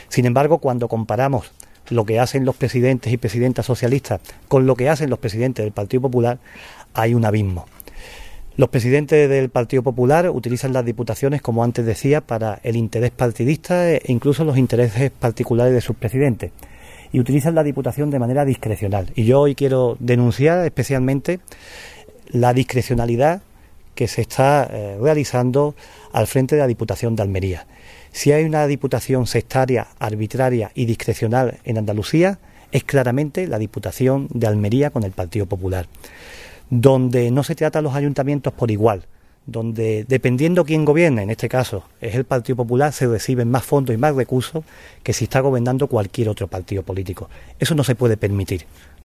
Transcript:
Sin embargo, cuando comparamos lo que hacen los presidentes y presidentas socialistas con lo que hacen los presidentes del Partido Popular, hay un abismo. Los presidentes del Partido Popular utilizan las diputaciones, como antes decía, para el interés partidista e incluso los intereses particulares de sus presidentes, y utilizan la diputación de manera discrecional. Y yo hoy quiero denunciar especialmente la discrecionalidad que se está realizando al frente de la Diputación de Almería. Si hay una diputación sectaria, arbitraria y discrecional en Andalucía, es claramente la Diputación de Almería con el Partido Popular, donde no se trata a los ayuntamientos por igual, donde dependiendo quién gobierne, en este caso es el Partido Popular, se reciben más fondos y más recursos que si está gobernando cualquier otro partido político. Eso no se puede permitir.